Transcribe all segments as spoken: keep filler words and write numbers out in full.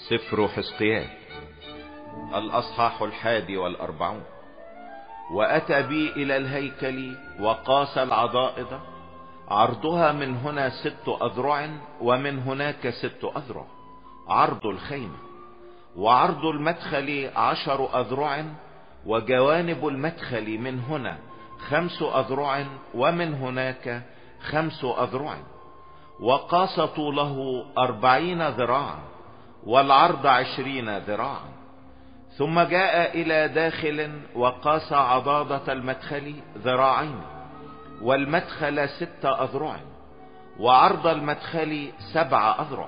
سفر حزقيال الأصحاح الحادي والأربعون. وأتى بي إلى الهيكل وقاس العضائض، عرضها من هنا ست أذرع ومن هناك ست أذرع عرض الخيمة، وعرض المدخل عشر أذرع، وجوانب المدخل من هنا خمس أذرع ومن هناك خمس أذرع. وقاس طوله أربعين ذراعا والعرض عشرين ذراعا. ثم جاء إلى داخل وقاس عضادة المدخل ذراعين، والمدخل ست أذرع، وعرض المدخل سبع أذرع.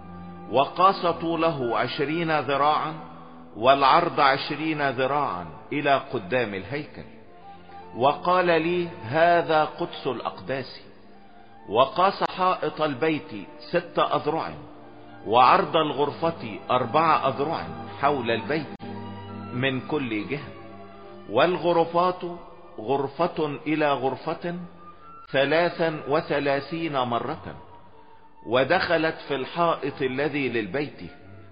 وقاس طوله عشرين ذراعا والعرض عشرين ذراعا إلى قدام الهيكل. وقال لي: هذا قدس الأقداس. وقاس حائط البيت ست أذرع، وعرض الغرفة أربع أذرع حول البيت من كل جهة، والغرفات غرفة إلى غرفة ثلاثا وثلاثين مرة. ودخلت في الحائط الذي للبيت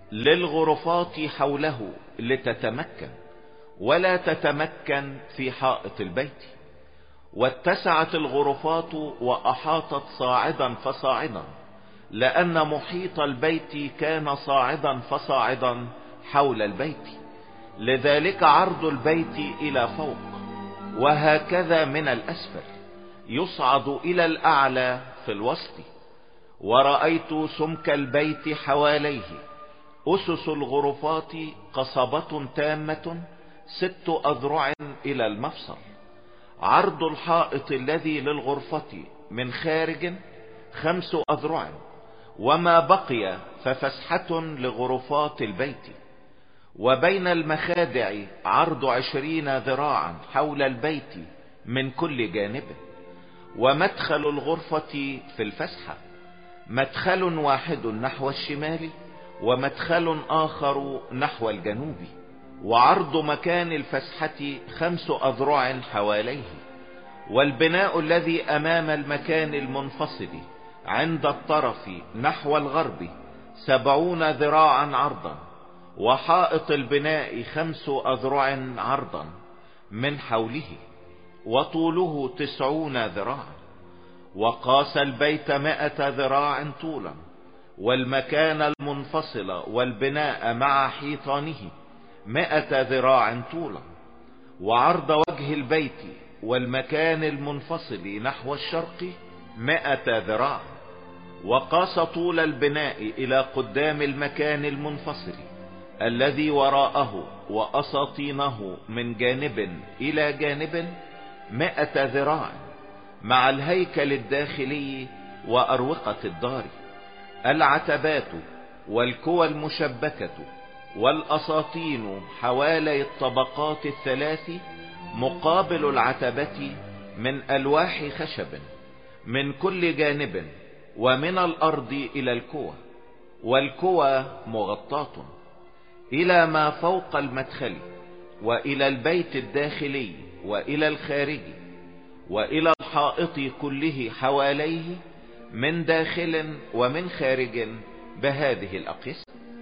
للغرفات حوله لتتمكن، ولا تتمكن في حائط البيت. واتسعت الغرفات وأحاطت صاعدا فصاعدا، لأن محيط البيت كان صاعدا فصاعدا حول البيت، لذلك عرض البيت إلى فوق وهكذا من الأسفل يصعد إلى الأعلى في الوسط. ورأيت سمك البيت حواليه أسس الغرفات قصبة تامة ست أذرع إلى المفصل. عرض الحائط الذي للغرفة من خارج خمس أذرع، وما بقي ففسحة لغرفات البيت. وبين المخادع عرض عشرين ذراعا حول البيت من كل جانب. ومدخل الغرفة في الفسحة مدخل واحد نحو الشمال، ومدخل آخر نحو الجنوب. وعرض مكان الفسحة خمس أذرع حواليه. والبناء الذي أمام المكان المنفصل عند الطرف نحو الغرب سبعون ذراعا عرضا، وحائط البناء خمس أذرع عرضا من حوله، وطوله تسعون ذراعا. وقاس البيت مائة ذراع طولا، والمكان المنفصل والبناء مع حيطانه مائة ذراع طولا. وعرض وجه البيت والمكان المنفصل نحو الشرق مائة ذراع. وقاس طول البناء إلى قدام المكان المنفصل الذي وراءه وأساطينه من جانب إلى جانب مائة ذراع، مع الهيكل الداخلي وأروقة الدار، العتبات والكوى المشبكة والأساطين حوالي الطبقات الثلاث مقابل العتبة من ألواح خشب من كل جانب، ومن الأرض إلى الكوى، والكوى مغطاة إلى ما فوق المدخل، وإلى البيت الداخلي، وإلى الخارج، وإلى الحائط كله حواليه من داخل ومن خارج بهذه الأقيسة.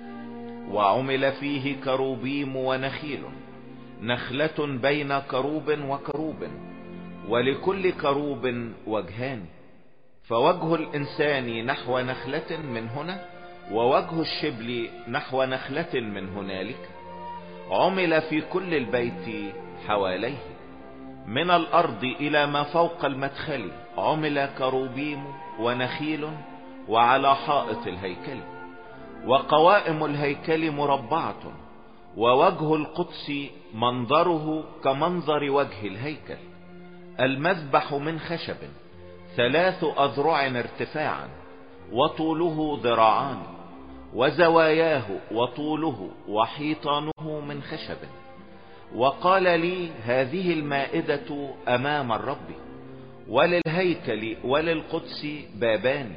وعمل فيه كروبيم ونخيل، نخلة بين كروب وكروب، ولكل كروب وجهان، فوجه الإنسان نحو نخلة من هنا، ووجه الشبل نحو نخلة من هنالك. عمل في كل البيت حواليه من الأرض إلى ما فوق المدخل عمل كروبيم ونخيل، وعلى حائط الهيكل. وقوائم الهيكل مربعة، ووجه القدس منظره كمنظر وجه الهيكل. المذبح من خشب ثلاث أذرع ارتفاعا، وطوله ذراعان، وزواياه وطوله وحيطانه من خشب. وقال لي: هذه المائدة أمام الرب، وللهيكل وللقدس بابان،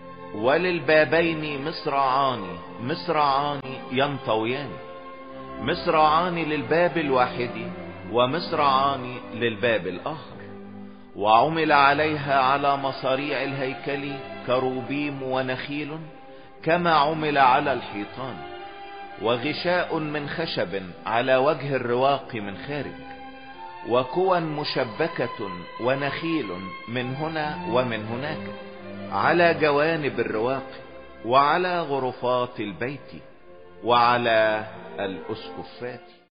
وللبابين مصراعان مصراعان ينطويان، مصراعان للباب الواحد ومصراعان للباب الآخر. وعمل عليها على مصاريع الهيكل كروبيم ونخيل كما عمل على الحيطان. وغشاء من خشب على وجه الرواق من خارج، وكوى مشبكة ونخيل من هنا ومن هناك على جوانب الرواق وعلى غرفات البيت وعلى الأسقفات.